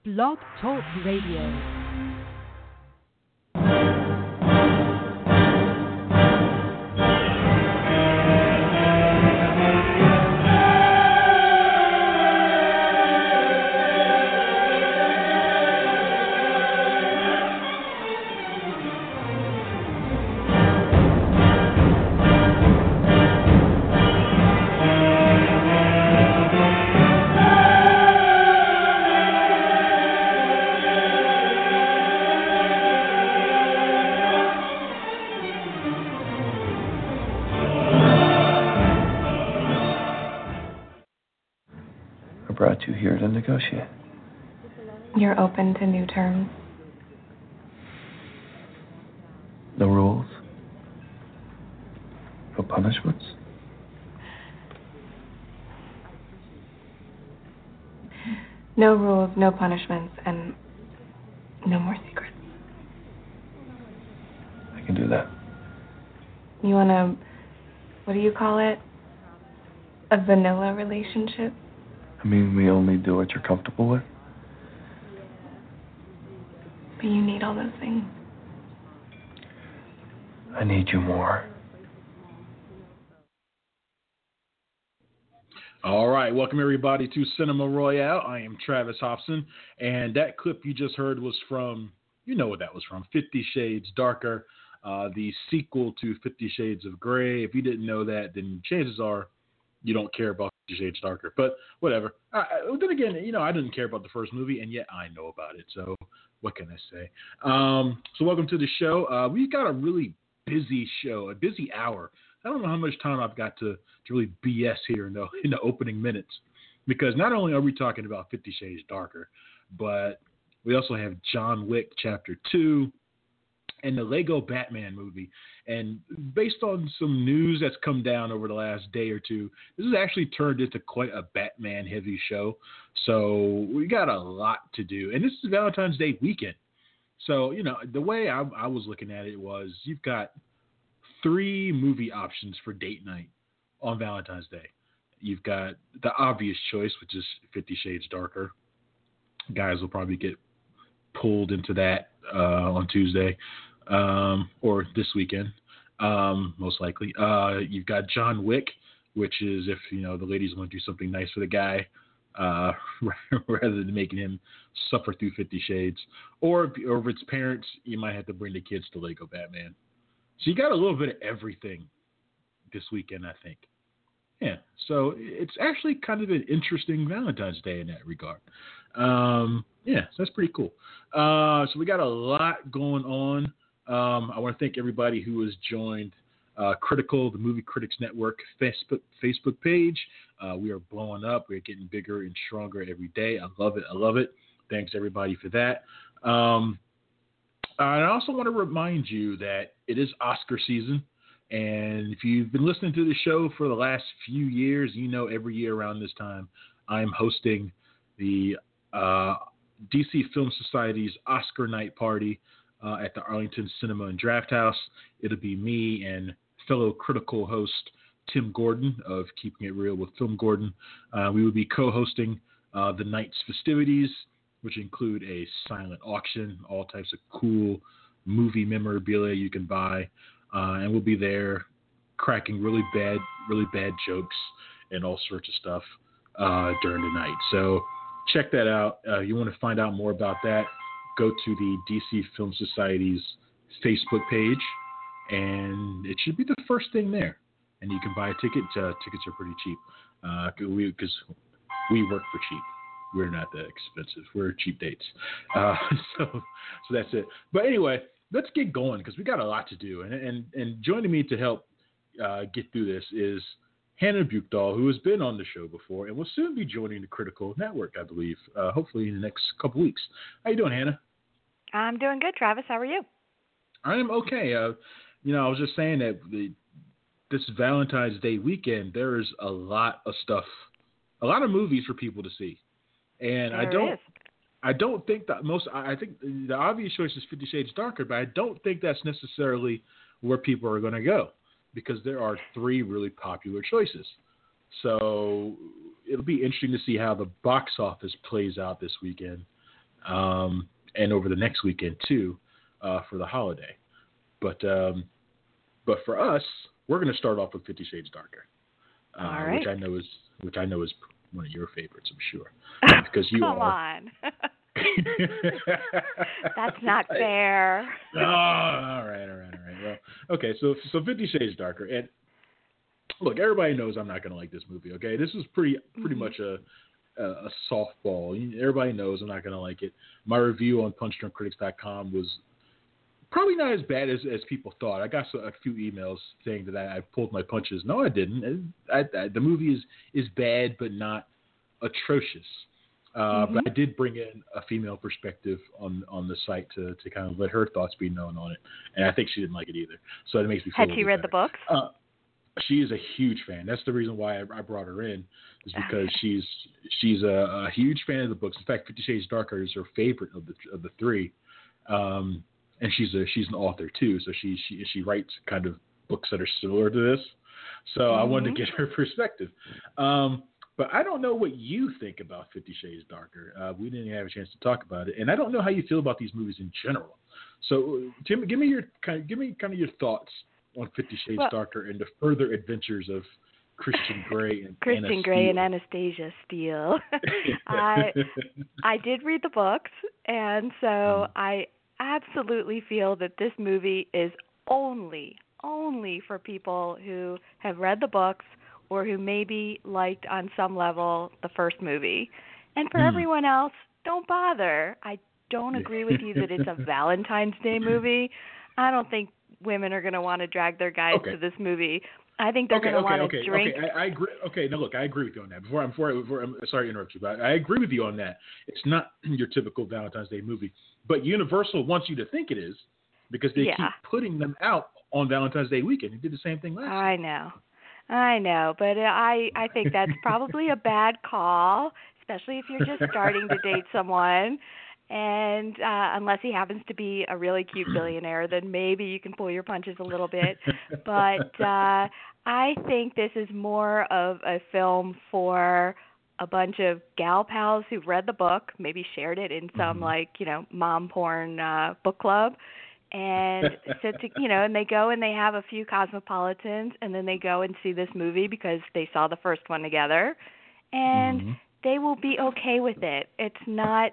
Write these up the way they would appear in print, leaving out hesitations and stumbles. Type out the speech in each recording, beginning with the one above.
Blog Talk Radio. Brought you here to negotiate. You're open to new terms? No rules? No punishments? No rules, no punishments, and no more secrets. I can do that. You want a, what do you call it? A vanilla relationship? I mean, we only do what you're comfortable with? But you need all those things. I need you more. All right, welcome everybody to Cinema Royale. I am Travis Hobson, and that clip you just heard was from, you know what that was from, 50 Shades Darker, the sequel to 50 Shades of Grey. If you didn't know that, then chances are you don't care about 50 Shades Darker, but whatever. Then again, you know, I didn't care about the first movie, and yet I know about it, so what can I say? So welcome to the show. We've got a really busy show, a busy hour. I don't know how much time I've got to really BS here in the opening minutes, because not only are we talking about 50 Shades Darker, but we also have John Wick Chapter 2 and the Lego Batman movie. And based on some news that's come down over the last day or two, this has actually turned into quite a Batman-heavy show. So we got a lot to do. And this is Valentine's Day weekend. So, you know, the way I was looking at it was you've got 3 movie options for date night on Valentine's Day. You've got the obvious choice, which is 50 Shades Darker. Guys will probably get pulled into that on Tuesday or this weekend, most likely. You've got John Wick, which is if, you know, the ladies want to do something nice for the guy rather than making him suffer through 50 Shades. Or if it's parents, you might have to bring the kids to Lego Batman. So you got a little bit of everything this weekend, I think. Yeah, so it's actually kind of an interesting Valentine's Day in that regard. Yeah, so that's pretty cool. So we got a lot going on. I want to thank everybody who has joined Critical, the Movie Critics Network Facebook page. We are blowing up. We're getting bigger and stronger every day. I love it. I love it. Thanks, everybody, for that. I also want to remind you that it is Oscar season. And if you've been listening to the show for the last few years, you know every year around this time, I'm hosting the DC Film Society's Oscar night party at the Arlington Cinema and Draft House. It'll be me and fellow Critical host Tim Gordon of Keeping It Real with Film Gordon. We will be co-hosting the night's festivities, which include a silent auction, all types of cool movie memorabilia you can buy. And we'll be there cracking really bad jokes and all sorts of stuff during the night. So check that out. You want to find out more about that, go to the DC Film Society's Facebook page, and it should be the first thing there. And you can buy a ticket. Tickets are pretty cheap because we work for cheap. We're not that expensive. We're cheap dates. So that's it. But anyway, let's get going because we got a lot to do. And joining me to help get through this is Hannah Buchdahl, who has been on the show before and will soon be joining the Critical Network, I believe, hopefully in the next couple weeks. How you doing, Hannah? I'm doing good, Travis. How are you? I am okay. I was just saying that this Valentine's Day weekend, there is a lot of stuff, a lot of movies for people to see. And I don't think that I think the obvious choice is 50 Shades Darker, but I don't think that's necessarily where people are going to go because there are 3 really popular choices. So it'll be interesting to see how the box office plays out this weekend. and over the next weekend too, for the holiday. But for us, we're going to start off with 50 Shades Darker, All right. which I know is one of your favorites, I'm sure, because you Come are. on. That's not fair. Oh, all right. Well, okay, so 50 Shades Darker, and look, everybody knows I'm not going to like this movie. Okay, this is pretty much a softball. Everybody knows I'm not going to like it. My review on PunchdrunkCritics.com was probably not as bad as people thought. I got a few emails saying that I pulled my punches. No, I didn't. The movie is bad, but not atrocious. But I did bring in a female perspective on the site to kind of let her thoughts be known on it, and I think she didn't like it either. So it makes me feel. Had she read the books? She is a huge fan. That's the reason why I brought her in, is because she's a huge fan of the books. In fact, 50 Shades Darker is her favorite of the three, and she's an author too. So she writes kind of books that are similar to this. So I wanted to get her perspective. But I don't know what you think about 50 Shades Darker. We didn't have a chance to talk about it, and I don't know how you feel about these movies in general. So, Tim, give me kind of your thoughts on 50 Shades Darker and the further adventures of Christian Grey and Anastasia Steele. I did read the books, and so I absolutely feel that this movie is only for people who have read the books or who maybe liked on some level the first movie. And for everyone else, don't bother. I don't agree with you that it's a Valentine's Day movie. I don't think women are going to want to drag their guys to this movie. I think they're going to want to drink. Okay, I agree. Okay, now look, I agree with you on that. Before I'm sorry to interrupt you, but I agree with you on that. It's not your typical Valentine's Day movie, but Universal wants you to think it is because they keep putting them out on Valentine's Day weekend. They did the same thing last year. I know, but I think that's probably a bad call, especially if you're just starting to date someone. And unless he happens to be a really cute billionaire, then maybe you can pull your punches a little bit. But I think this is more of a film for a bunch of gal pals who've read the book, maybe shared it in some mom porn book club. And and they go and they have a few cosmopolitans, and then they go and see this movie because they saw the first one together, and they will be okay with it. It's not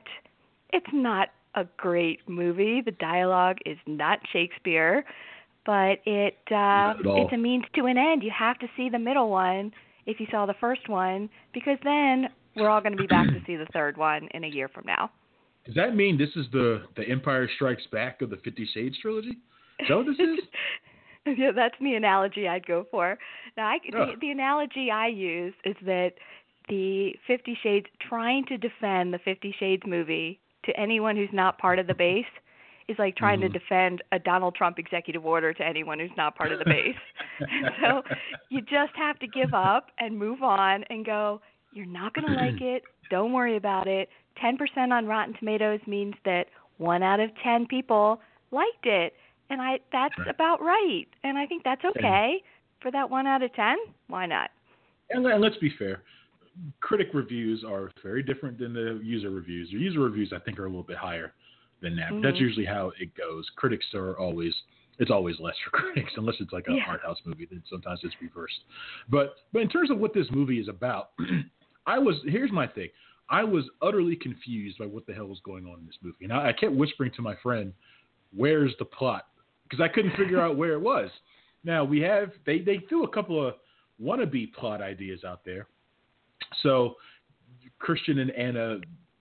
a great movie. The dialogue is not Shakespeare, but it's a means to an end. You have to see the middle one if you saw the first one, because then we're all going to be back to see the third one in a year from now. Does that mean this is the Empire Strikes Back of the 50 Shades trilogy? Is that what this is? Yeah, that's the analogy I'd go for. Now, the analogy I use is that the 50 Shades, trying to defend the 50 Shades movie to anyone who's not part of the base is like trying to defend a Donald Trump executive order to anyone who's not part of the base. So you just have to give up and move on and go, you're not going to like it. Don't worry about it. 10% on Rotten Tomatoes means that 1 out of 10 people liked it. And that's about right. And I think that's okay. For that 1 out of 10, why not? And let's be fair. Critic reviews are very different than the user reviews. The user reviews, I think, are a little bit higher than that. But that's usually how it goes. Critics are always less for critics, unless it's like an art house movie. Then sometimes it's reversed. But in terms of what this movie is about, here's my thing. I was utterly confused by what the hell was going on in this movie. And I kept whispering to my friend, where's the plot? Because I couldn't figure out where it was. Now, they threw a couple of wannabe plot ideas out there. So Christian and Anna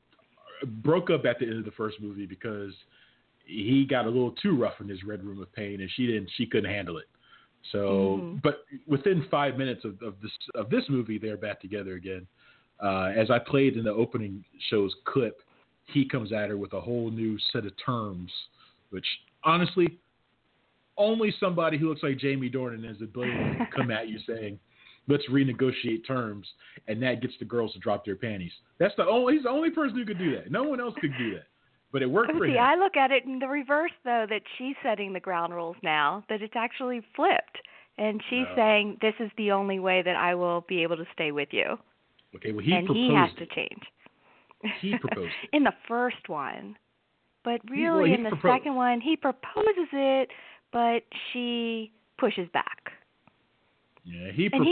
broke up at the end of the first movie because he got a little too rough in his Red Room of Pain, and she couldn't handle it. So, but within 5 minutes of this movie, they're back together again. As I played in the opening show's clip, he comes at her with a whole new set of terms, which honestly, only somebody who looks like Jamie Dornan has the ability to come at you saying, let's renegotiate terms, and that gets the girls to drop their panties. He's the only person who could do that. No one else could do that. But it worked for him. I look at it in the reverse, though, that she's setting the ground rules now, that it's actually flipped. And she's saying, this is the only way that I will be able to stay with you. Okay, well, he has to change. He proposed it. In the first one. But really, in the second one, he proposes it, but she pushes back. Yeah, he proposes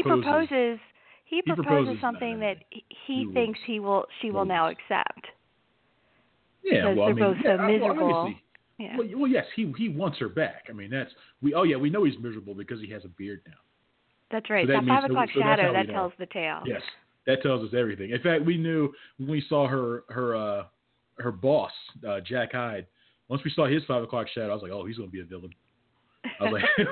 proposes something that he thinks she will now accept. Yeah, because they're both so miserable. Well, yeah. Well, yes, he wants her back. I mean, we know he's miserable because he has a beard now. That's right. So that 5 o'clock shadow, that know. tells the tale. Yes, that tells us everything. In fact, we knew when we saw her boss, Jack Hyde. Once we saw his 5 o'clock shadow, I was like, oh, he's going to be a villain. I was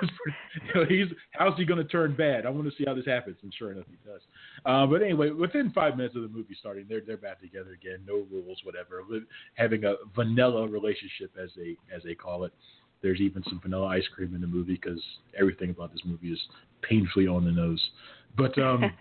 like, how's he going to turn bad? I want to see how this happens, and sure enough, he does. But anyway, within 5 minutes of the movie starting, they're back together again, no rules, whatever, having a vanilla relationship, as they call it. There's even some vanilla ice cream in the movie because everything about this movie is painfully on the nose. But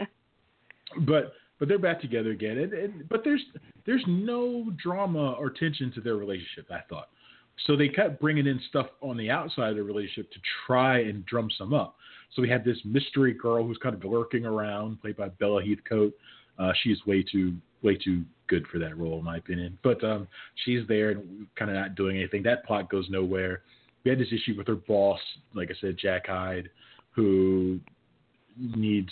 but they're back together again, but there's no drama or tension to their relationship, I thought. So they kept bringing in stuff on the outside of the relationship to try and drum some up. So we had this mystery girl who's kind of lurking around, played by Bella Heathcote. She's way too good for that role, in my opinion. But she's there and kind of not doing anything. That plot goes nowhere. We had this issue with her boss, like I said, Jack Hyde, who needs,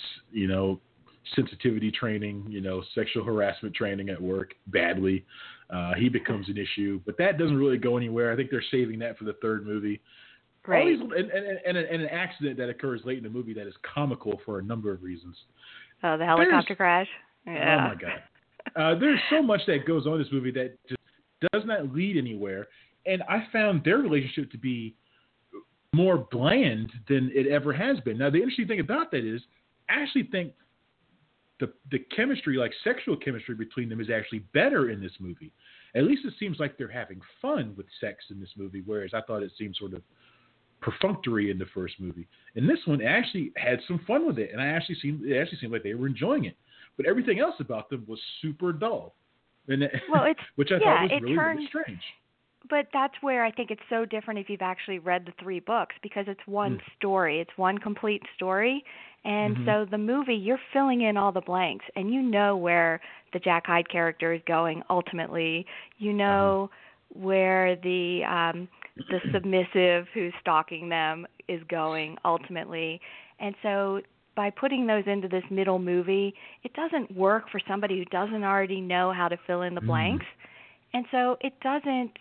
sensitivity training, sexual harassment training at work badly. He becomes an issue, but that doesn't really go anywhere. I think they're saving that for the third movie. Right. And an accident that occurs late in the movie that is comical for a number of reasons. Oh, the helicopter crash? Yeah. Oh, my God. There's so much that goes on in this movie that just does not lead anywhere. And I found their relationship to be more bland than it ever has been. Now, the interesting thing about that is I actually think the chemistry, like sexual chemistry between them, is actually better in this movie. At least it seems like they're having fun with sex in this movie, whereas I thought it seemed sort of perfunctory in the first movie. In this one, it actually had some fun with it, and it actually seemed like they were enjoying it. But everything else about them was super dull, which I thought was really strange. But that's where I think it's so different if you've actually read the 3 books, because it's one story. It's one complete story. And so the movie, you're filling in all the blanks, and you know where the Jack Hyde character is going ultimately. You know where the submissive who's stalking them is going ultimately. And so by putting those into this middle movie, it doesn't work for somebody who doesn't already know how to fill in the blanks. And so it doesn't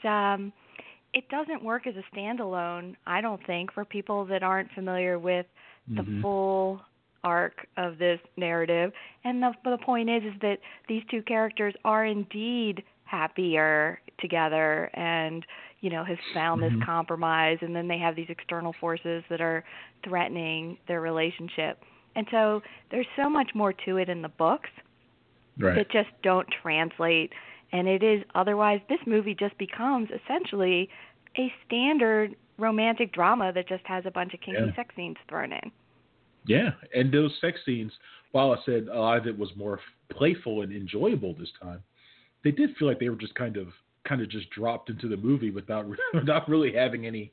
work as a standalone, I don't think, for people that aren't familiar with the full arc of this narrative. And the point is that these two characters are indeed happier together and, have found this compromise, and then they have these external forces that are threatening their relationship. And so there's so much more to it in the books that just don't translate. And it is otherwise, this movie just becomes essentially a standard romantic drama that just has a bunch of kinky sex scenes thrown in. Yeah, and those sex scenes, while I said a lot of it was more playful and enjoyable this time, they did feel like they were just kind of just dropped into the movie without really having any,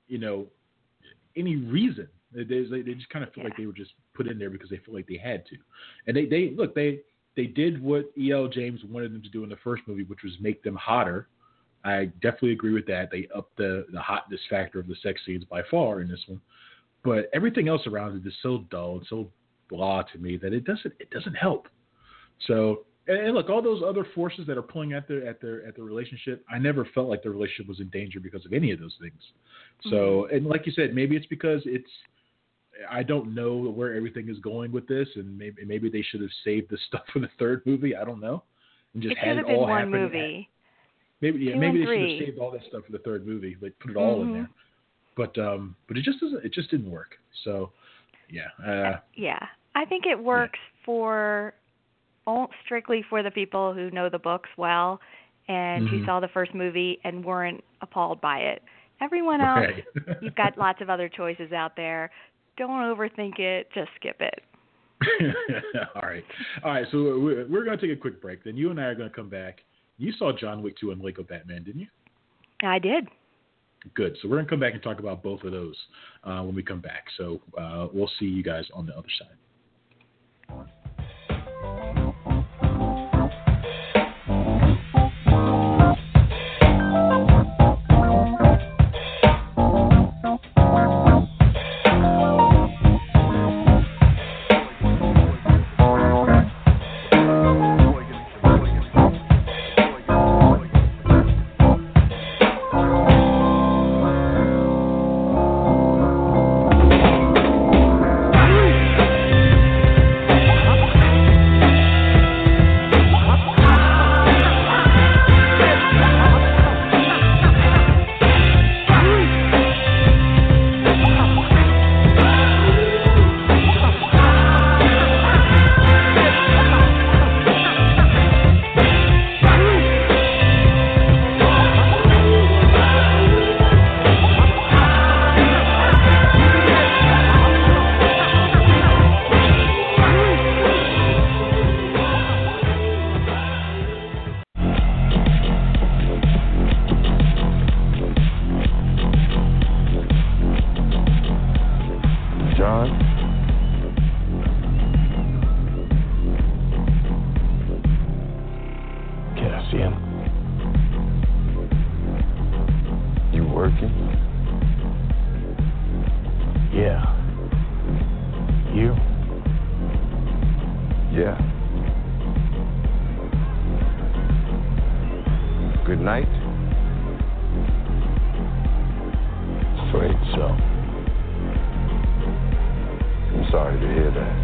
any reason. They just kind of feel like they were just put in there because they feel like they had to. And they did what E.L. James wanted them to do in the first movie, which was make them hotter. I definitely agree with that. They upped the hotness factor of the sex scenes by far in this one. But everything else around it is so dull and so blah to me that it doesn't help. So, and look, all those other forces that are pulling at the relationship, I never felt like the relationship was in danger because of any of those things. So, and like you said, maybe it's because I don't know where everything is going with this, and maybe they should have saved the stuff for the third movie. I don't know, and just had it all happen. One movie. Maybe they should have saved all that stuff for the third movie, like put it all in there. But it just doesn't. It just didn't work. So, yeah. I think it works strictly for the people who know the books well and who saw the first movie and weren't appalled by it. Everyone else, you've got lots of other choices out there. Don't overthink it. Just skip it. All right. So we're going to take a quick break. Then you and I are going to come back. You saw John Wick 2 and Lego Batman, didn't you? I did. Good. So we're going to come back and talk about both of those when we come back. So we'll see you guys on the other side. working? Yeah. You? Yeah. Good night? Afraid so. I'm sorry to hear that.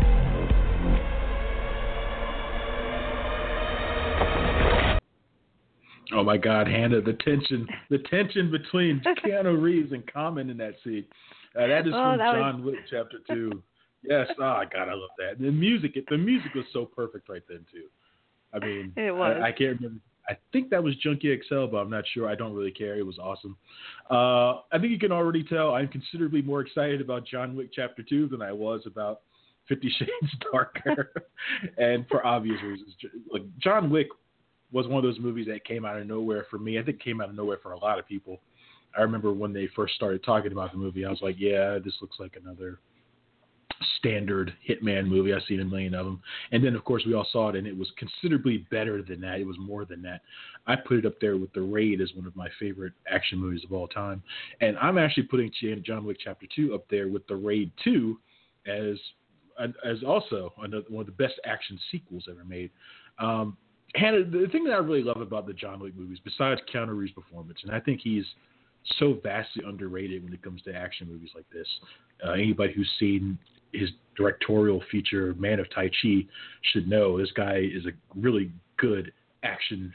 Oh my God, Hannah, the tension between Keanu Reeves and Common in that scene. That is from John Wick Chapter 2. Yes, oh God, I love that. The music was so perfect right then too. I mean, it was. I can't remember. I think that was Junkie XL, but I'm not sure. I don't really care. It was awesome. I think you can already tell I'm considerably more excited about John Wick Chapter 2 than I was about 50 Shades Darker, and for obvious reasons. Like John Wick was one of those movies that came out of nowhere for me. I think it came out of nowhere for a lot of people. I remember when they first started talking about the movie, I was like, yeah, this looks like another standard Hitman movie. I've seen a million of them. And then, of course, we all saw it, and it was considerably better than that. It was more than that. I put it up there with The Raid as one of my favorite action movies of all time. And I'm actually putting John Wick Chapter 2 up there with The Raid 2 as also one of the best action sequels ever made. Hannah, the thing that I really love about the John Wick movies, besides Keanu Reeves' performance, and I think he's so vastly underrated when it comes to action movies like this. Anybody who's seen his directorial feature, Man of Tai Chi, should know this guy is a really good action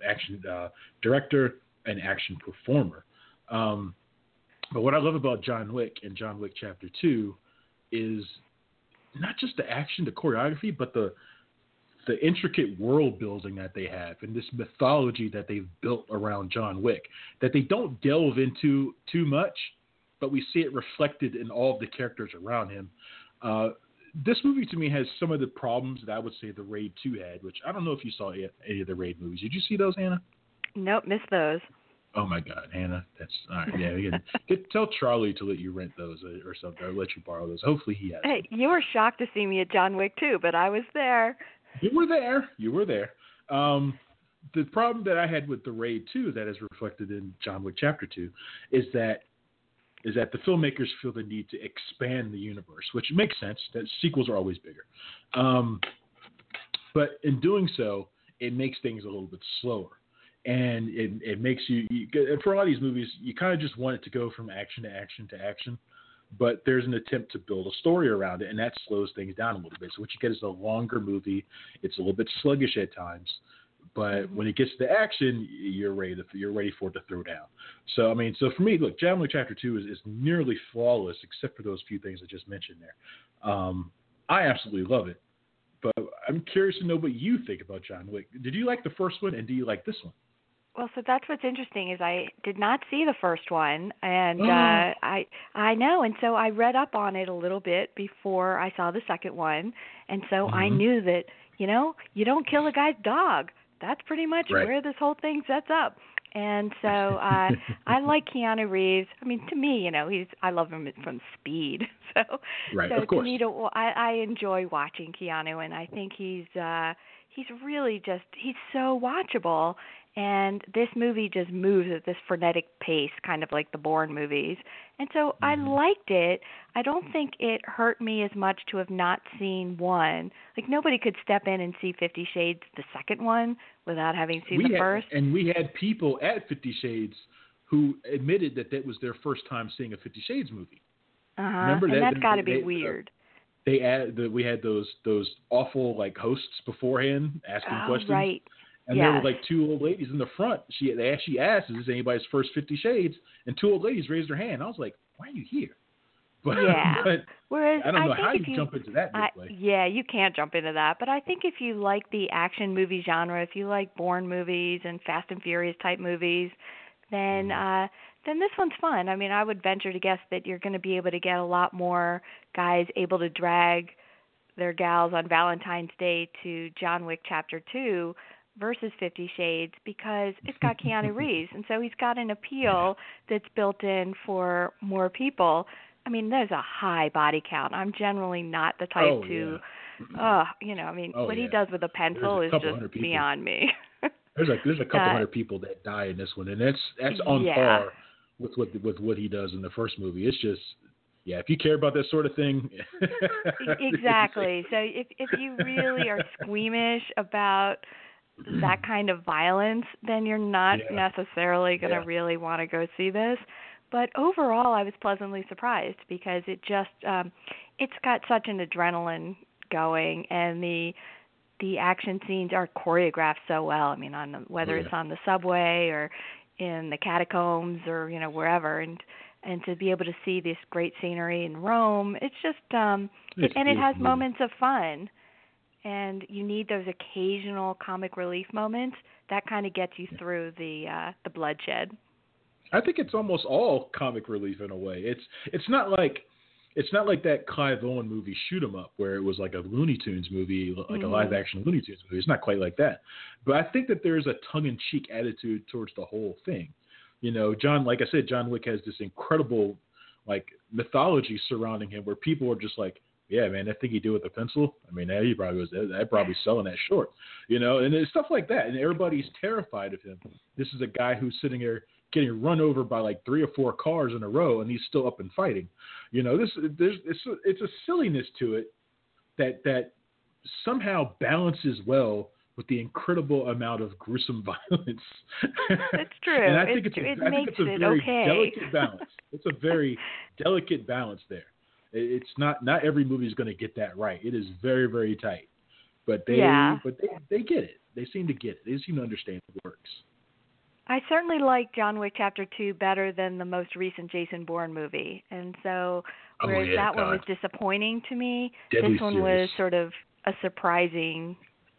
director and action performer. But what I love about John Wick and John Wick Chapter 2 is not just the action, the choreography, but the intricate world building that they have and this mythology that they've built around John Wick that they don't delve into too much, but we see it reflected in all of the characters around him. This movie to me has some of the problems that I would say the Raid 2 had, which I don't know if you saw any of the Raid movies. Did you see those, Hannah? Nope, missed those. Oh my God, Hannah, that's all right. Yeah, tell Charlie to let you rent those or something, or let you borrow those. Hopefully he has. Hey, you were shocked to see me at John Wick 2, but I was there. You were there. The problem that I had with the Raid 2 that is reflected in John Wick Chapter 2 is that the filmmakers feel the need to expand the universe, which makes sense. That sequels are always bigger. But in doing so, it makes things a little bit slower. And it makes you for a lot of these movies, you kind of just want it to go from action to action to action. But there's an attempt to build a story around it, and that slows things down a little bit. So what you get is a longer movie. It's a little bit sluggish at times, but when it gets to the action, you're ready for it to throw down. So for me, look, John Wick Chapter 2 is nearly flawless, except for those few things I just mentioned there. I absolutely love it, but I'm curious to know what you think about John Wick. Did you like the first one, and do you like this one? Well, so that's what's interesting is I did not see the first one, and I know, and so I read up on it a little bit before I saw the second one, and so I knew that you don't kill a guy's dog. That's pretty much where this whole thing sets up. And so I like Keanu Reeves. I mean, to me, I love him from Speed. So of course. To me, I enjoy watching Keanu, and I think he's really he's so watchable. And this movie just moves at this frenetic pace, kind of like the Bourne movies. And so I liked it. I don't think it hurt me as much to have not seen one. Like, nobody could step in and see 50 Shades, the second one, without having seen the first. And we had people at 50 Shades who admitted that was their first time seeing a 50 Shades movie. Remember and that's got to be weird. We had those awful hosts beforehand asking questions. Right. And there were two old ladies in the front. She asked, "Is this anybody's first 50 Shades?" And two old ladies raised their hand. I was like, "Why are you here?" But Whereas I don't know how you jump into that way. Yeah, you can't jump into that. But I think if you like the action movie genre, if you like Bourne movies and Fast and Furious type movies, then this one's fun. I mean, I would venture to guess that you're going to be able to get a lot more guys able to drag their gals on Valentine's Day to John Wick Chapter 2 versus 50 Shades, because it's got Keanu Reeves, and so he's got an appeal that's built in for more people. I mean, there's a high body count. I'm generally not the type what he does with a pencil is just beyond me. There's a couple hundred people that die in this one, and that's on par with what he does in the first movie. It's just, yeah, if you care about that sort of thing. Exactly. So if you really are squeamish about that kind of violence, then you're not necessarily going to really want to go see this. But overall, I was pleasantly surprised because it just it's got such an adrenaline going, and the action scenes are choreographed so well. I mean, whether it's on the subway or in the catacombs or wherever, and to be able to see this great scenery in Rome, it's just it has moments of fun, and you need those occasional comic relief moments that kind of gets you through the bloodshed. I think it's almost all comic relief in a way. It's not like that Clive Owen movie Shoot 'Em Up, where it was like a Looney Tunes movie, like a live action Looney Tunes movie. It's not quite like that, but I think that there's a tongue in cheek attitude towards the whole thing. Like I said, John Wick has this incredible like mythology surrounding him, where people are just like, yeah, man, that thing he did with the pencil. I mean, he probably was probably selling that short, and it's stuff like that, and everybody's terrified of him. This is a guy who's sitting there getting run over by like 3 or 4 cars in a row, and he's still up and fighting. It's a silliness to it that somehow balances well with the incredible amount of gruesome violence. It's true. And I think it makes it's a very delicate balance. It's a very delicate balance there. It's not every movie is going to get that right. It is very, very tight, but they get it. They seem to get it. They seem to understand it works. I certainly like John Wick Chapter 2 better than the most recent Jason Bourne movie. And so, whereas that one was disappointing to me, this one was sort of a surprisingly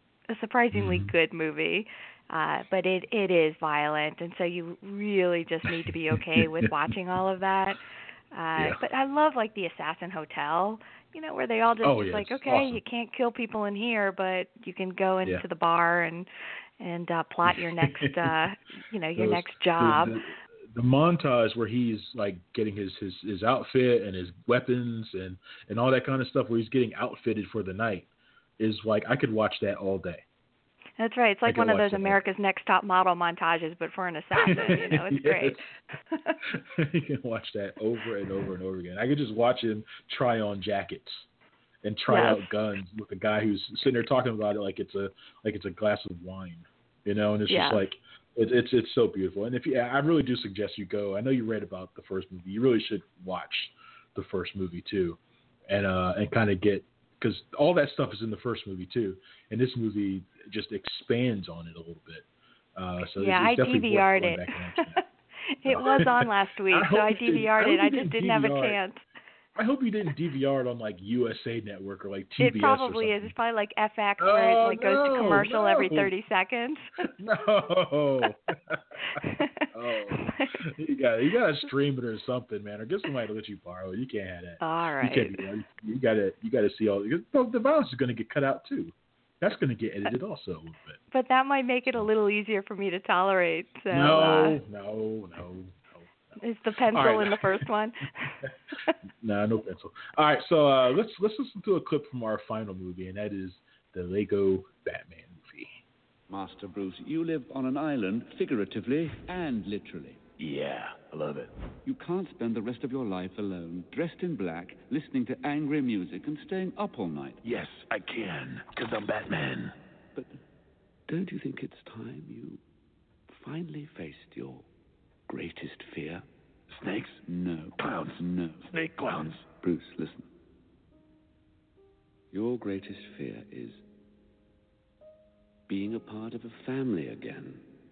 good movie. But it is violent, and so you really just need to be okay with watching all of that. But I love like the Assassin Hotel, where they all just like, okay, awesome. You can't kill people in here, but you can go into the bar and plot your next, your next job. The montage where he's like getting his outfit and his weapons and all that kind of stuff, where he's getting outfitted for the night, is like, I could watch that all day. That's right. It's like one of those America's Next Top Model montages, but for an assassin. It's great. You can watch that over and over and over again. I could just watch him try on jackets and try out guns with a guy who's sitting there talking about it like it's a glass of wine, and it's just like it's so beautiful. And I really do suggest you go. I know you read about the first movie. You really should watch the first movie too, and kind of get, because all that stuff is in the first movie too, and this movie just expands on it a little bit. I DVR'd it. It was on last week, so I DVR'd it. I just didn't have a chance. I hope you didn't DVR it on like USA Network or like TBS. It probably is. It's probably like FX, where it goes to commercial every 30 seconds. No. You gotta stream it or something, man, or get somebody to let you borrow it. You can't have that. All right. You gotta see all. The violence is going to get cut out too. That's going to get edited also a little bit. But that might make it a little easier for me to tolerate. So, no. Is the pencil in the first one? No pencil. All right, so let's listen to a clip from our final movie, and that is the Lego Batman movie. Master Bruce, you live on an island, figuratively and literally. Yeah, I love it. You can't spend the rest of your life alone, dressed in black, listening to angry music and staying up all night. Yes, I can, because I'm Batman. But don't you think it's time you finally faced your greatest fear? Snakes? No. Clowns? No. Snake clowns. Bruce, listen. Your greatest fear is being a part of a family again.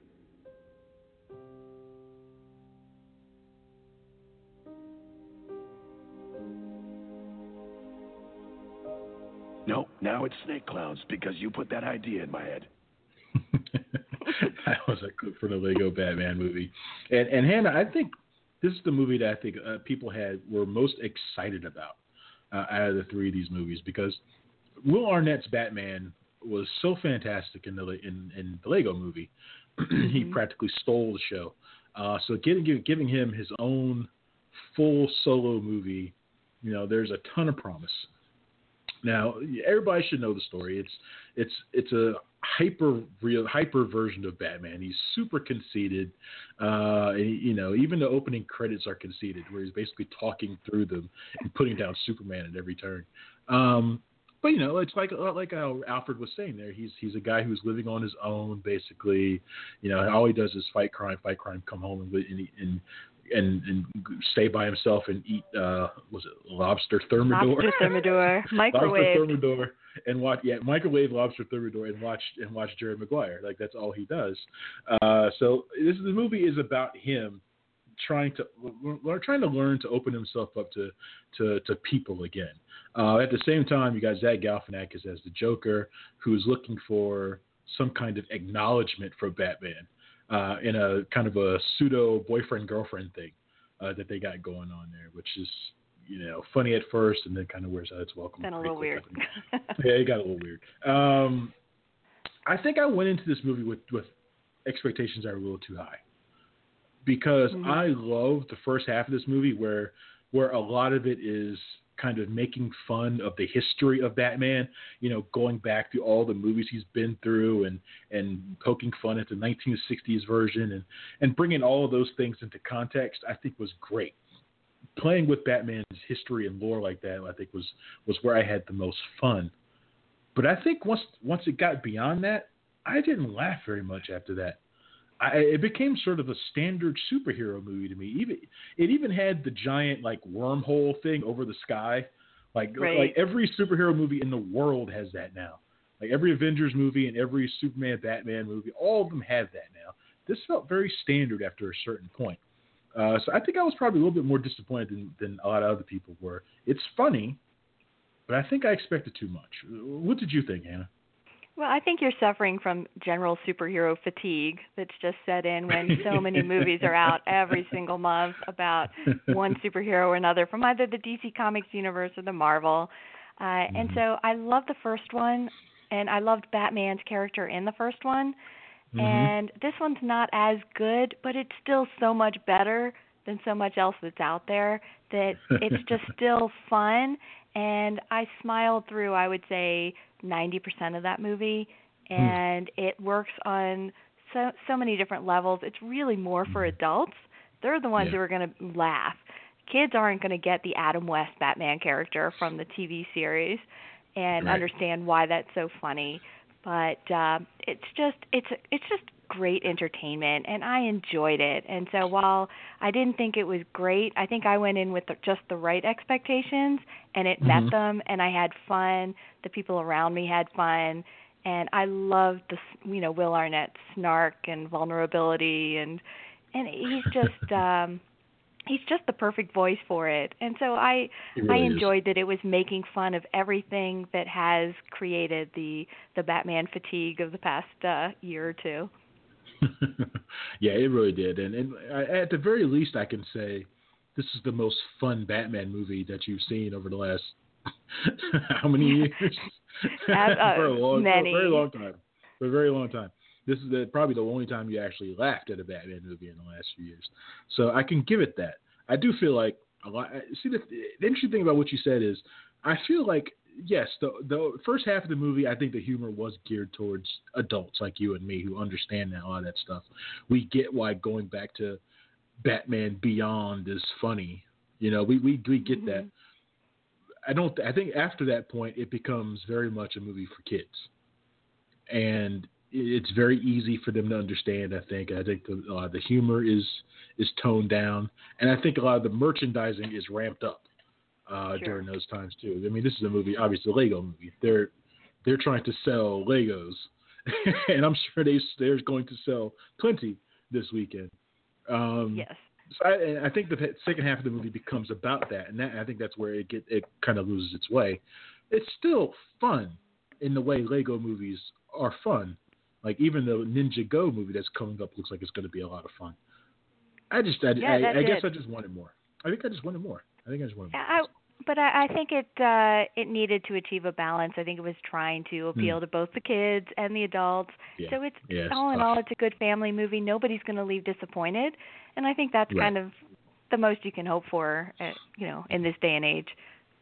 No, now it's snake clowns, because you put that idea in my head. That was a clip from the Lego Batman movie. And Hannah, I think this is the movie that I think people were most excited about out of the three of these movies, because Will Arnett's Batman was so fantastic in the Lego movie. He practically stole the show. So giving him his own full solo movie, there's a ton of promise. Now, everybody should know the story. It's a hyper version of Batman. He's super conceited. Even the opening credits are conceited, where he's basically talking through them and putting down Superman at every turn. But it's like how Alfred was saying there. He's a guy who's living on his own, basically. All he does is fight crime, come home and stay by himself and eat was it lobster thermidor? Lobster thermidor, microwave. Lobster thermidor, and microwave lobster thermidor and watch Jerry Maguire. Like, that's all he does. So the movie is about him trying to learn to open himself up to people again. At the same time, you got Zach Galifianakis as the Joker, who's looking for some kind of acknowledgement from Batman in a kind of a pseudo boyfriend-girlfriend thing that they got going on there, which is funny at first and then kind of wears out its welcome. Then a little weird. Yeah, it got a little weird. I think I went into this movie with expectations that were a little too high, because I love the first half of this movie where a lot of it is kind of making fun of the history of Batman, going back through all the movies he's been through and poking fun at the 1960s version and bringing all of those things into context, I think was great. Playing with Batman's history and lore like that, I think was where I had the most fun. But I think once it got beyond that, I didn't laugh very much after that. It became sort of a standard superhero movie to me. It even had the giant wormhole thing over the sky. Like every superhero movie in the world has that now. Like every Avengers movie and every Superman, Batman movie, all of them have that now. This felt very standard after a certain point. So I think I was probably a little bit more disappointed than a lot of other people were. It's funny, but I think I expected too much. What did you think, Hannah? Well, I think you're suffering from general superhero fatigue that's just set in when so many movies are out every single month about one superhero or another from either the DC Comics universe or the Marvel. And so I loved the first one, and I loved Batman's character in the first one. And this one's not as good, but it's still so much better than so much else that's out there that it's just still fun. And I smiled through, I would say, 90% of that movie, and it works on so many different levels. It's really more for adults. They're the ones who are going to laugh. Kids aren't going to get the Adam West Batman character from the TV series and understand why that's so funny. But it's just great entertainment, and I enjoyed it. And so while I didn't think it was great, I think I went in with just the right expectations, and it met them, and I had fun. The people around me had fun, and I loved the Will Arnett's snark and vulnerability, and he's just the perfect voice for it. And so I enjoyed that it was making fun of everything that has created the Batman fatigue of the past year or two. Yeah, it really did. And at the very least, I can say this is the most fun Batman movie that you've seen over the last how many years? For a very long time. For a very long time. This is probably the only time you actually laughed at a Batman movie in the last few years. So I can give it that. I do feel like a lot. See, the interesting thing about what you said is, I feel like, yes, the first half of the movie, I think the humor was geared towards adults like you and me who understand a lot of that stuff. We get why going back to Batman Beyond is funny. We get that. I think after that point, it becomes very much a movie for kids. And it's very easy for them to understand, I think. I think the humor is toned down. And I think a lot of the merchandising is ramped up during those times, too. I mean, this is a movie, obviously a Lego movie. They're trying to sell Legos. And I'm sure they're going to sell plenty this weekend. Yes. So I think the second half of the movie becomes about that. And I think that's where it kind of loses its way. It's still fun in the way Lego movies are fun. Like even the Ninja Go movie that's coming up looks like it's going to be a lot of fun. I guess I just wanted more. I just wanted more. But I think it needed to achieve a balance. I think it was trying to appeal to both the kids and the adults. Yeah. So it's all in all, it's a good family movie. Nobody's going to leave disappointed, and I think that's kind of the most you can hope for, in this day and age.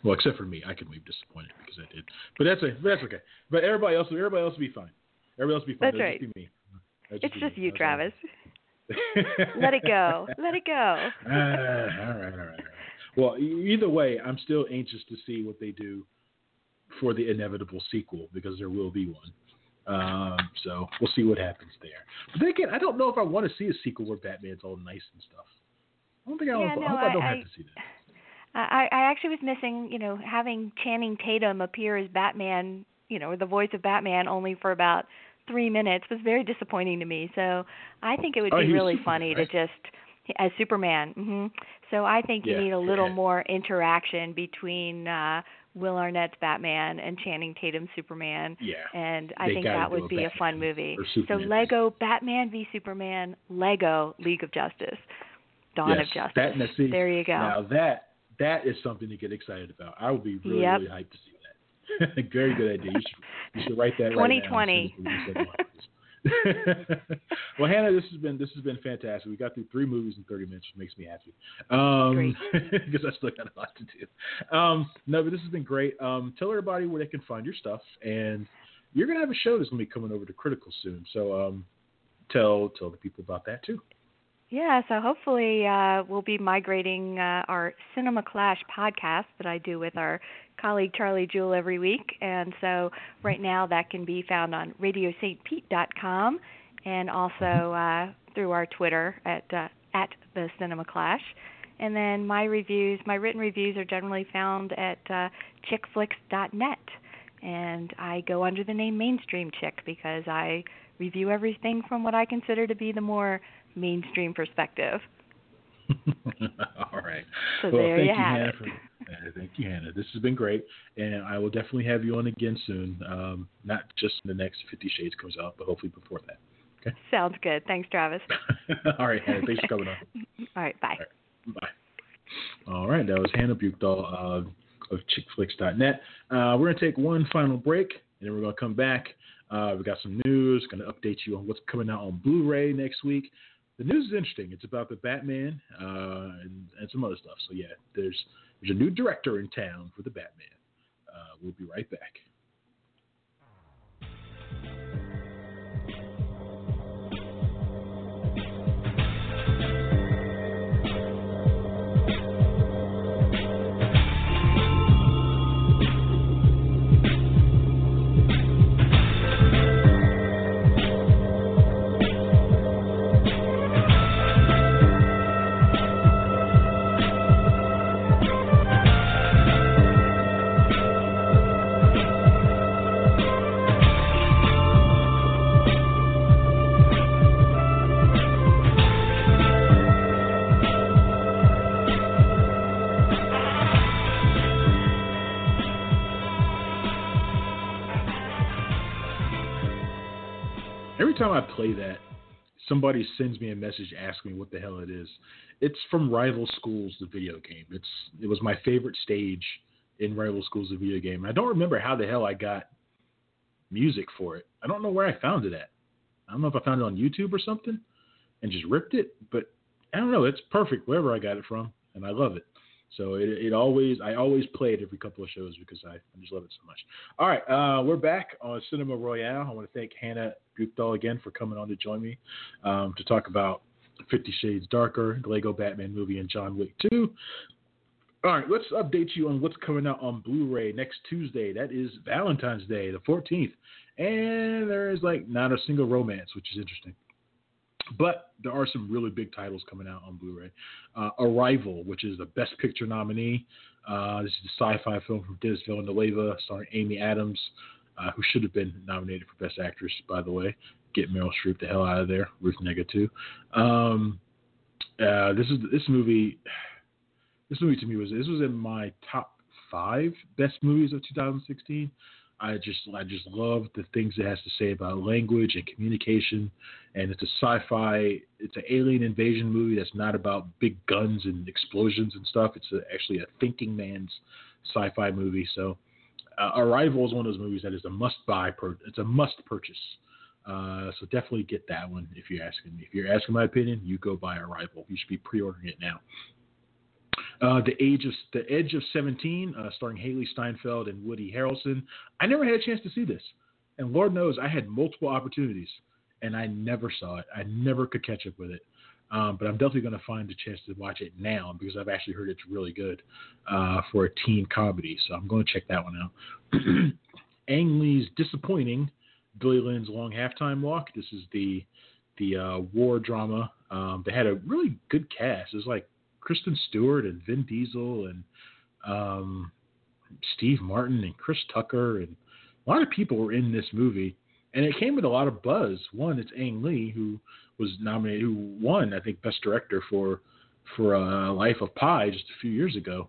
Well, except for me, I can leave disappointed because I did. But that's okay. But everybody else will be fine. Everybody else will be fine. That's right. Just be me. It's just you, Travis. Let it go. Let it go. All right. Well, either way, I'm still anxious to see what they do for the inevitable sequel because there will be one. So we'll see what happens there. But then again, I don't know if I want to see a sequel where Batman's all nice and stuff. I don't think I hope I don't have to see that. I actually was missing, having Channing Tatum appear as Batman, or the voice of Batman only for about 3 minutes was very disappointing to me. So I think it would be really funny to just, as Superman. So I think you need a little more interaction between Will Arnett's Batman and Channing Tatum's Superman. Yeah. And I think that would be a fun movie. So Lego Batman v Superman, Lego League of Justice, Dawn of Justice. There you go. Now that is something to get excited about. I would be really hyped to see that. Very good idea. You should write that 2020. Right now. Well, Hannah, this has been fantastic. We got through 3 movies in 30 minutes, which makes me happy. Great. Because I still got a lot to do. No, but this has been great. Tell everybody where they can find your stuff, and you're gonna have a show that's gonna be coming over to Critical soon. So tell the people about that too. Yeah, so hopefully we'll be migrating our Cinema Clash podcast that I do with our colleague Charlie Jewell every week. And so right now that can be found on radiostpete.com and also through our Twitter at the Cinema Clash. And then my written reviews are generally found at chickflix.net. And I go under the name Mainstream Chick because I review everything from what I consider to be the more mainstream perspective. All right. So well, there you have it. Thank you, Hannah. This has been great, and I will definitely have you on again soon. Not just when the next 50 Shades comes out, but hopefully before that. Okay. Sounds good. Thanks, Travis. All right, Hannah. Thanks for coming on. All right. Bye. All right, bye. All right. That was Hannah Buchdahl of chickflix.net. We're going to take one final break, and then we're going to come back. We've got some news. Going to update you on what's coming out on Blu-ray next week. The news is interesting. It's about the Batman and some other stuff. So, yeah, there's a new director in town for the Batman. We'll be right back. Every time I play that, somebody sends me a message asking me what the hell it is. It's from Rival Schools, the video game. It was my favorite stage in Rival Schools, the video game. I don't remember how the hell I got music for it. I don't know where I found it at. I don't know if I found it on YouTube or something and just ripped it, but I don't know. It's perfect wherever I got it from, and I love it. So I always play it every couple of shows because I just love it so much. All right, we're back on Cinema Royale. I want to thank Hannah Buchdahl again for coming on to join me to talk about 50 Shades Darker, the Lego Batman movie, and John Wick 2. All right, let's update you on what's coming out on Blu-ray next Tuesday. That is Valentine's Day, the 14th. And there is not a single romance, which is interesting. But there are some really big titles coming out on Blu-ray. Arrival, which is the Best Picture nominee. This is a sci-fi film from Denis Villeneuve, starring Amy Adams, who should have been nominated for Best Actress, by the way. Get Meryl Streep the hell out of there. Ruth Negga too. This movie to me was in my top 5 best movies of 2016. I just love the things it has to say about language and communication, and it's a sci-fi, it's an alien invasion movie that's not about big guns and explosions and stuff. It's actually a thinking man's sci-fi movie. So Arrival is one of those movies that is a must-buy. It's a must-purchase. So definitely get that one if you're asking me. If you're asking my opinion, you go buy Arrival. You should be pre-ordering it now. The Edge of 17, starring Haley Steinfeld and Woody Harrelson. I never had a chance to see this, and Lord knows I had multiple opportunities, and I never saw it. I never could catch up with it. But I'm definitely going to find a chance to watch it now because I've actually heard it's really good for a teen comedy. So I'm going to check that one out. Ang Lee's Disappointing, Billy Lynn's Long Halftime Walk. This is the war drama. They had a really good cast. It was like Kristen Stewart and Vin Diesel and Steve Martin and Chris Tucker, and a lot of people were in this movie. And it came with a lot of buzz. One, it's Ang Lee, who was nominated, who won, I think, Best Director for Life of Pi just a few years ago.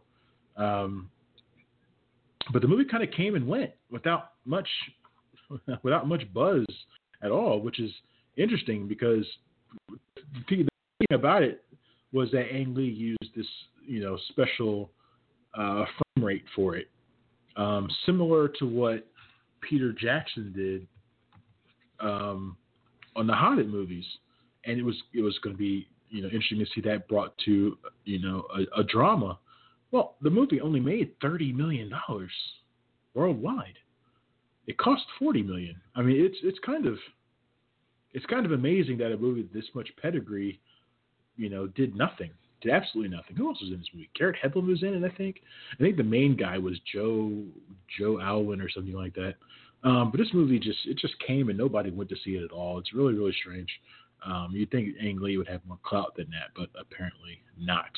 But the movie kind of came and went without much buzz at all, which is interesting because the thing about it was that Ang Lee used this, special frame rate for it, similar to what Peter Jackson did on the Hobbit movies, and it was going to be interesting to see that brought to a drama. Well, the movie only made $30 million worldwide. It cost $40 million. I mean, it's kind of amazing that a movie with this much pedigree, did nothing. Did absolutely nothing. Who else was in this movie? Garrett Hedlund was in it, I think. I think the main guy was Joe Alwyn or something like that. But this movie just came and nobody went to see it at all. It's really, really strange. You'd think Ang Lee would have more clout than that, but apparently not.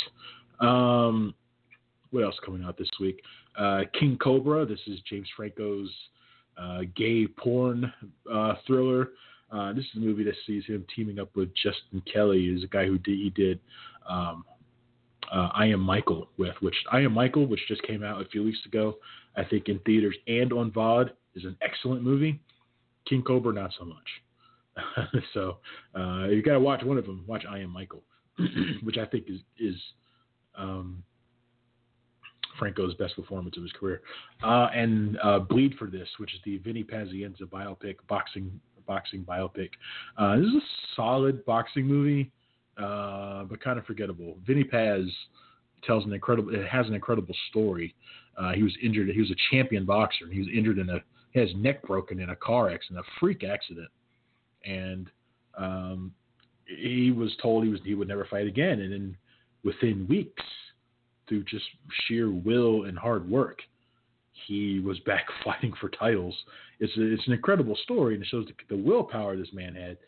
What else coming out this week? King Cobra. This is James Franco's gay porn thriller. This is a movie that sees him teaming up with Justin Kelly, who's a guy who did I Am Michael which just came out a few weeks ago, I think in theaters and on VOD, is an excellent movie. King Cobra, not so much. So you got to watch one of them. Watch I Am Michael, which I think is Franco's best performance of his career. And Bleed for This, which is the Vinny Pazienza biopic, boxing biopic. This is a solid boxing movie, but kind of forgettable. Vinny Paz has an incredible story. He was injured. He was a champion boxer, and he was injured he had his neck broken in a car accident, a freak accident. And he was told he would never fight again. And then within weeks, through just sheer will and hard work, he was back fighting for titles. It's an incredible story, and it shows the willpower this man had.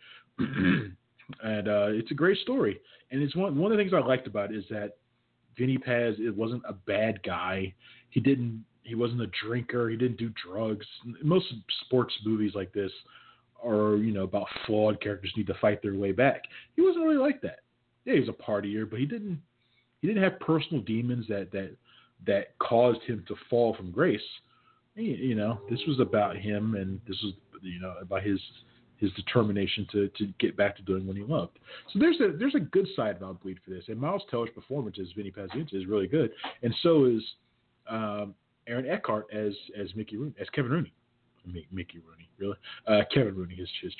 And it's a great story. And it's one of the things I liked about it is that Vinny Paz, it wasn't a bad guy. He wasn't a drinker. He didn't do drugs. Most sports movies like this are, about flawed characters who need to fight their way back. He wasn't really like that. Yeah, he was a partier, but he didn't have personal demons that caused him to fall from grace. This was about him, and this was, about his determination to get back to doing what he loved. So there's a good side about Bleed for This. And Miles Teller's performance as Vinny Pazienza is really good, and so is Aaron Eckhart as Mickey Rooney, as Kevin Rooney. Mickey Rooney, really? Kevin Rooney is his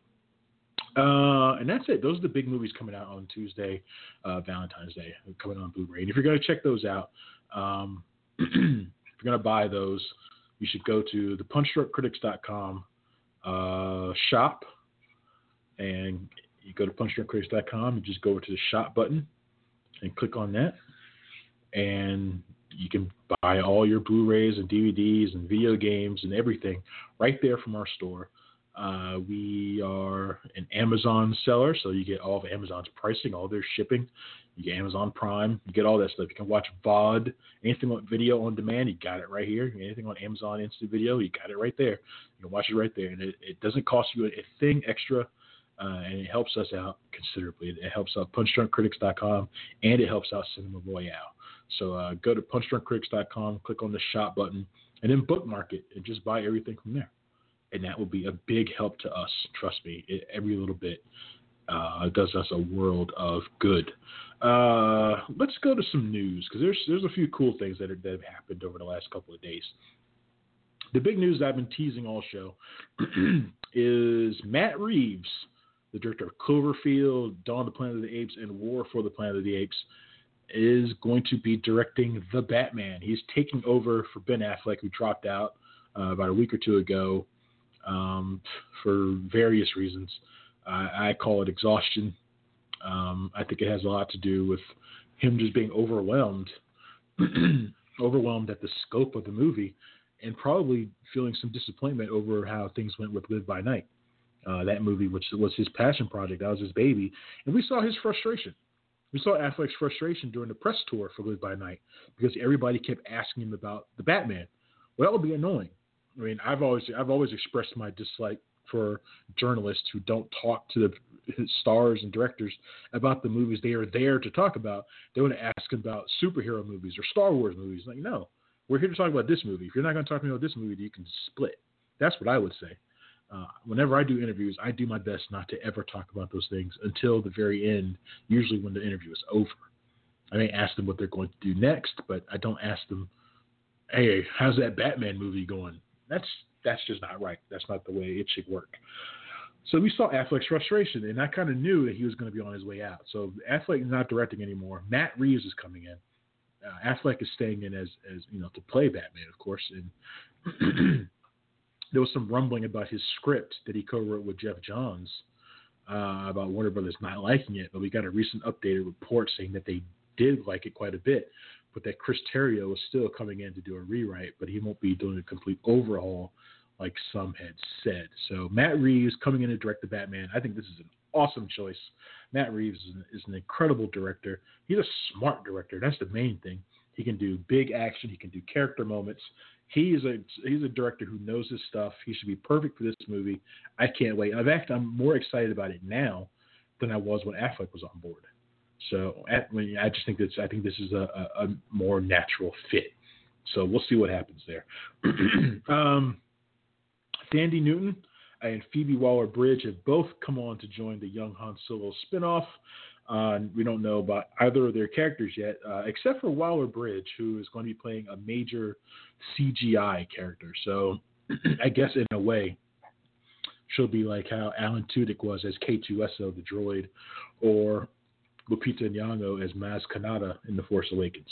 trainer. And that's it. Those are the big movies coming out on Tuesday, Valentine's Day, coming on Blu-ray. And if you're going to check those out, if you're going to buy those, you should go to the punchdrunkcritics.com shop, and you go to punchdrunkcritics.com and just go over to the shop button and click on that, and you can buy all your Blu-rays and DVDs and video games and everything right there from our store. We are an Amazon seller, so you get all of Amazon's pricing, all their shipping. You get Amazon Prime, you get all that stuff. You can watch VOD, anything on video on demand, you got it right here. Anything on Amazon Instant Video, you got it right there. You can watch it right there, and it doesn't cost you a thing extra, and it helps us out considerably. It helps out punchdrunkcritics.com, and it helps out Cinema Royale. So go to punchdrunkcritics.com, click on the shop button, and then bookmark it, and just buy everything from there. And that will be a big help to us. Trust me, every little bit does us a world of good. Let's go to some news, because there's a few cool things that have happened over the last couple of days. The big news I've been teasing all show is Matt Reeves, the director of Cloverfield, Dawn of the Planet of the Apes, and War for the Planet of the Apes, is going to be directing The Batman. He's taking over for Ben Affleck, who dropped out about a week or two ago for various reasons. I call it exhaustion. I think it has a lot to do with him just being overwhelmed, overwhelmed at the scope of the movie, and probably feeling some disappointment over how things went with Live by Night. That movie, which was his passion project, that was his baby, and we saw his frustration. We saw Affleck's frustration during the press tour for Live by Night because everybody kept asking him about the Batman. Well, that would be annoying. I mean, I've always expressed my dislike for journalists who don't talk to the stars and directors about the movies they are there to talk about. They want to ask about superhero movies or Star Wars movies. Like, no, we're here to talk about this movie. If you're not going to talk to me about this movie, you can split. That's what I would say. Whenever I do interviews, I do my best not to ever talk about those things until the very end, usually when the interview is over. I may ask them what they're going to do next, but I don't ask them, hey, how's that Batman movie going? That's just not right. That's not the way it should work. So we saw Affleck's frustration, and I kind of knew that he was going to be on his way out. So Affleck is not directing anymore. Matt Reeves is coming in. Affleck is staying in as to play Batman, of course. And there was some rumbling about his script that he co-wrote with Jeff Johns about Warner Brothers not liking it, but we got a recent updated report saying that they did like it quite a bit, but that Chris Terrio is still coming in to do a rewrite, but he won't be doing a complete overhaul like some had said. So Matt Reeves coming in to direct the Batman. I think this is an awesome choice. Matt Reeves is an incredible director. He's a smart director. That's the main thing. He can do big action. He can do character moments. He's a director who knows his stuff. He should be perfect for this movie. I can't wait. In fact, I'm more excited about it now than I was when Affleck was on board. So I just think I think this is a more natural fit. So we'll see what happens there. Thandie Newton and Phoebe Waller-Bridge have both come on to join the Young Han Solo spinoff. We don't know about either of their characters yet, except for Waller-Bridge, who is going to be playing a major CGI character. So I guess in a way, she'll be like how Alan Tudyk was as K2SO, the droid, or Lupita Nyong'o as Maz Kanata in The Force Awakens.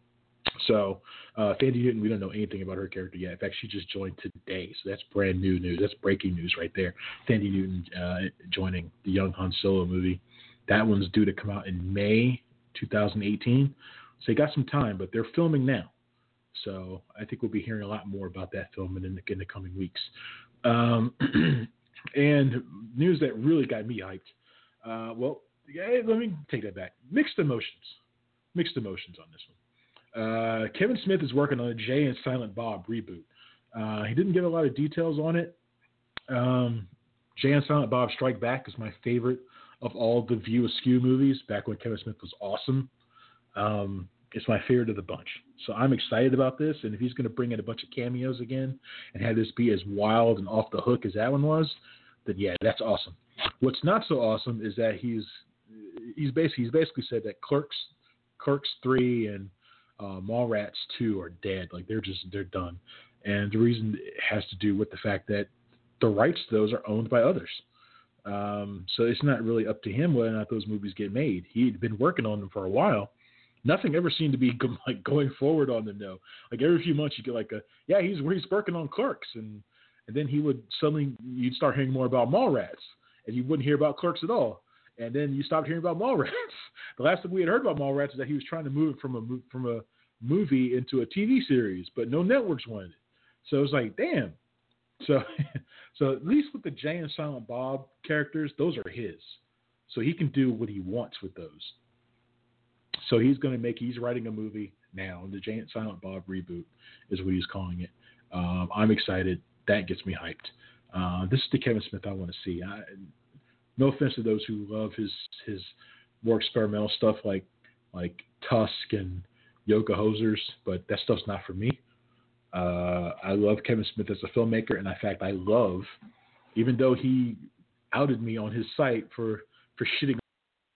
So Thandie Newton, we don't know anything about her character yet. In fact, she just joined today, so that's brand new news. That's breaking news right there. Thandie Newton joining the Young Han Solo movie. That one's due to come out in May 2018. So they got some time, but they're filming now. So I think we'll be hearing a lot more about that film in the coming weeks. And news that really got me hyped. Let me take that back. Mixed emotions on this one. Kevin Smith is working on a Jay and Silent Bob reboot. He didn't give a lot of details on it. Jay and Silent Bob Strike Back is my favorite of all the View Askew movies back when Kevin Smith was awesome. It's my favorite of the bunch. So I'm excited about this. And if he's going to bring in a bunch of cameos again and have this be as wild and off the hook as that one was, then yeah, that's awesome. What's not so awesome is that he's basically said that Clerks 3 and Mallrats 2 are dead. Like they're done. And the reason it has to do with the fact that the rights to those are owned by others. So it's not really up to him whether or not those movies get made. He'd been working on them for a while. Nothing ever seemed to be going forward on them though. Like every few months you get he's working on Clerks, and then you'd start hearing more about Mallrats, and you wouldn't hear about Clerks at all. And then you stopped hearing about Mallrats. The last time we had heard about Mallrats is that he was trying to move it from a movie into a TV series, but no networks wanted it. So it was like, damn. So at least with the Jay and Silent Bob characters, those are his. So he can do what he wants with those. So he's writing a movie now. The Jay and Silent Bob reboot is what he's calling it. I'm excited. That gets me hyped. This is the Kevin Smith I want to see. No offense to those who love his more experimental stuff like Tusk and Yoga Hosers, but that stuff's not for me. I love Kevin Smith as a filmmaker, and in fact, I love, even though he outed me on his site for shitting on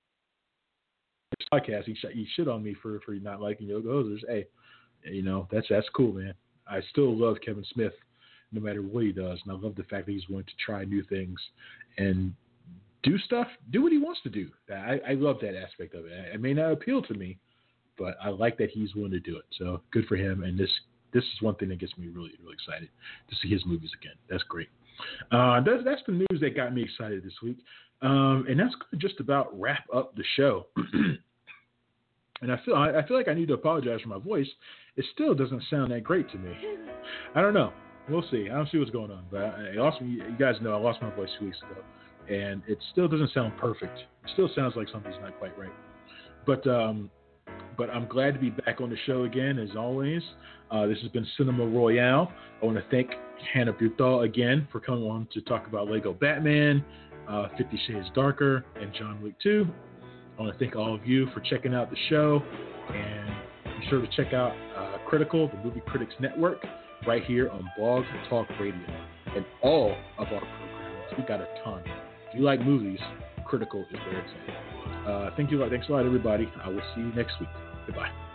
his podcast, he shit on me for not liking Yoga Hosers. Hey, that's cool, man. I still love Kevin Smith no matter what he does, and I love the fact that he's willing to try new things and do what he wants to do. I love that aspect of it. It may not appeal to me, but I like that he's willing to do it. So good for him. And this is one thing that gets me really, really excited to see his movies again. That's great. That's the news that got me excited this week. And that's going to just about wrap up the show. And I feel like I need to apologize for my voice. It still doesn't sound that great to me. I don't know. We'll see. I don't see what's going on. But you guys know I lost my voice 2 weeks ago, and it still doesn't sound perfect. It still sounds like something's not quite right. But I'm glad to be back on the show again, as always. This has been Cinema Royale. I want to thank Hannah Buthal again for coming on to talk about Lego Batman, 50 Shades Darker, and John Wick 2. I want to thank all of you for checking out the show, and be sure to check out Critical, the Movie Critics Network, right here on Blog Talk Radio, and all of our programs. We got a ton. If you like movies, Critical is where it's at. Thanks a lot, everybody. I will see you next week. Goodbye.